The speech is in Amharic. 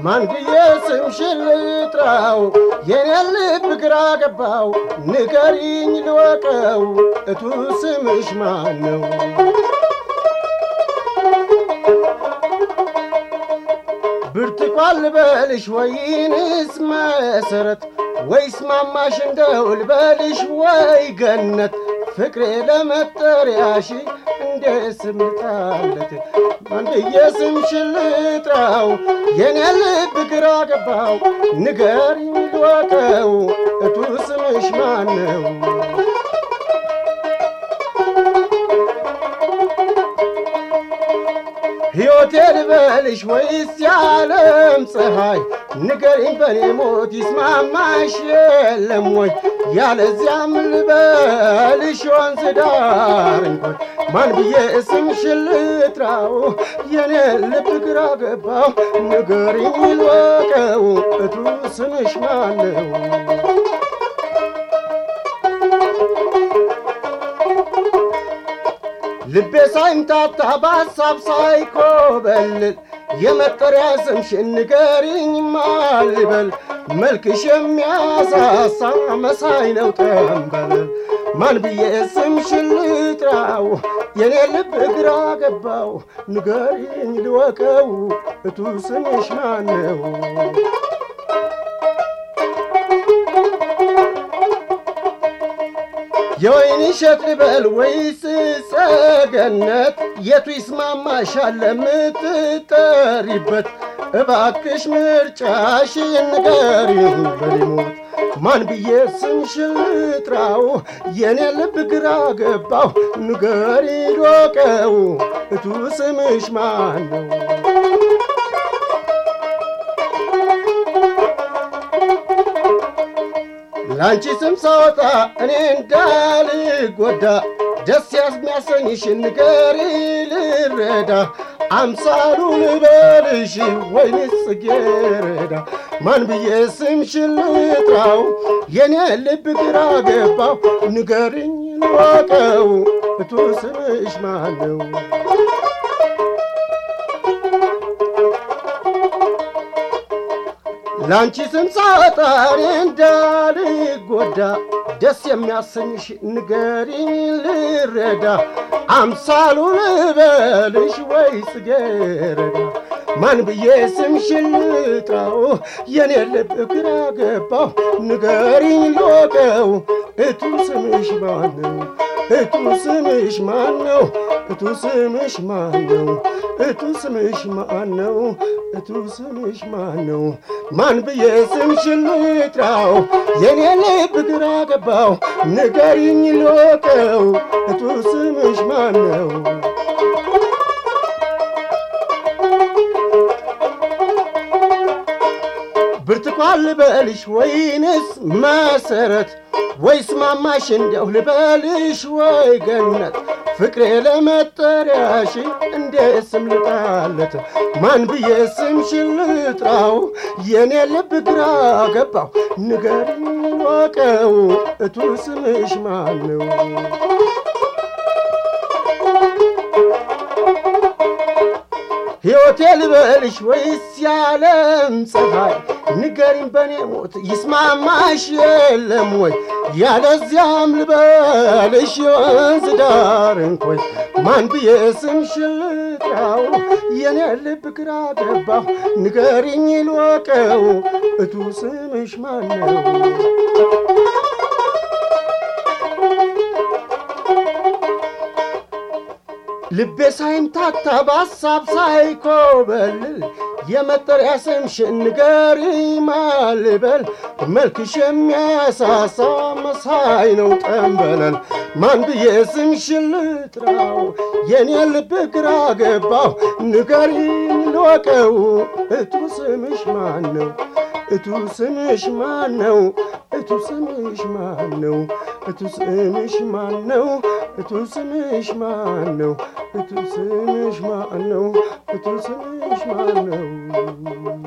ማን ብዬ ስምሽን ልጥራው የኔ ልብ ግራ ገባው ንገሪኝ ልወቀው እቱ ስምሽ ማን ነው ብርቱካን ልበልሽ ወይንስ መሰረት ወይስ ማማሽ እንደው ልበልሽ ወይ ገነት ፍቅሬ ለመጠሪያሽ እንደ ስም ልጣለት ማን ብዬ ስምሽን ልጥራው የኔ ልብ ግራ ገባው ንገሪኝ ልወቀው እቱ ስምሽ ማን ነው ሕይወቴ ልበልሽ ወይስ የዓለም ፀሐይ ንገሪኝ በኔ ሞት ይስማማሽ የለም ወይ ያለዚያም ልበልሽ ወንዝ ዳር እንኳን ማን ብዬ ስምሽን ልጥራው የኔ ልብ ግራ ገባው ንገሪኝ ልወቀው እቱ ስምሽ ማን ነው ልቤ ሳይምታታ በሐሳብ ሳይኮበልል የመጠሪያ ስምሽን ንገሪኝ ማን ልበል መልክሽ የሚያሳሳ መሳይ ነው ጠንበል ማን ብዬ ስምሽን ልጥራው የኔ ልብ ግራ ገባው ንገሪኝ ልወቀው እቱ ስምሽ ማን ነው የወይን እሸት ልበል ወይስ ጸገነት የቱ ይስማማሻል ለምትጠሪበት እባክሽ ምርጫሽ ንገሪኝ በሊሞት ማን ብዬ ስምሽን ልጥራው የኔ ልብ ግራ ገባው ንገሪኝ ልወቀው እቱ ስምሽ ማን ነው ላንቺ ስም ሳወጣ እኔ እንዳልጎዳ ደስ የሚያሰኝሽ ንገሪኝ ልረዳ አምሳሉ ልበልሽ ወይንስ ጽጌረዳ ማን ብዬ ስምሽን ልጥራው የኔ ልብ ግራ ገባው ንገሪኝ ልወቀው እቱ ስምሽ ማን ነው ላንቺ ስም ሳወጣ እኔ እንዳልጎዳ ደስ የሚያሰኝሽ ንገሪኝ ልረዳ አምሳሉ ልበልሽ ወይ ጽጌረዳ ማን ብዬ ስምሽን ልጥራው የኔ ልብ ግራ ገባው ንገሪኝ ልወቀው እቱ ስምሽ ማን ነው እቱ ስምሽ ማን ነው እቱ ስምሽ ማን ነው እቱ ስምሽ ማን ነው እቱ ስምሽ ማን ነው ማን ብዬ ስምሽን ልጥራው የኔ ልብ ግራ ገባው ንገሪኝ ልወቀው እቱ ስምሽ ማን ነው ብርቱካን ልበልሽ ወይንስ መሰረት ወይስ ማማሽ እንደው ልበልሽ ወይ ገነት ፍቅሬ ለመጠሪያሽ እንደ ስም ልጣለት ማን ብዬ ስምሽን ልጥራው የኔ ልብ ግራ ገባው ንገሪኝ ልወቀው እቱ ስምሽ ማን ነው ሕይወቴ ልበልሽ ወይስ የዓለም ፀሐይ ንገሪኝ በኔ ሞት ይስማማሽ የለም ወይ ያለዚያም ልበልሽ የወንዝ ዳር እንኮይ ማን ብዬ ስምሽን ልጥራው የኔ ልብ ግራ ገባው ንገሪኝ ልወቀው እቱ ስምሽ ማን ነው ልቤ ሳይምታታ በሐሳብ ሳይኮበልል የመጠሪያ ስምሽን ንገሪኝ ማን ልበል መልክሽ የሚያሳሳ መሳይ ነው ጠንበለል ማን ብዬ ስምሽን ልጥራው የኔ ልብ ግራ ገባው ንገሪኝ ልወቀው እቱ ስምሽ ማን ነው እቱ ስምሽ ማን ነው እቱ ስምሽ ማን ነው እቱ ስምሽ ማን ነው እቱ ስምሽ ማን ነው እቱ ስምሽ ማን ነው እቱ ስምሽ ማን ነው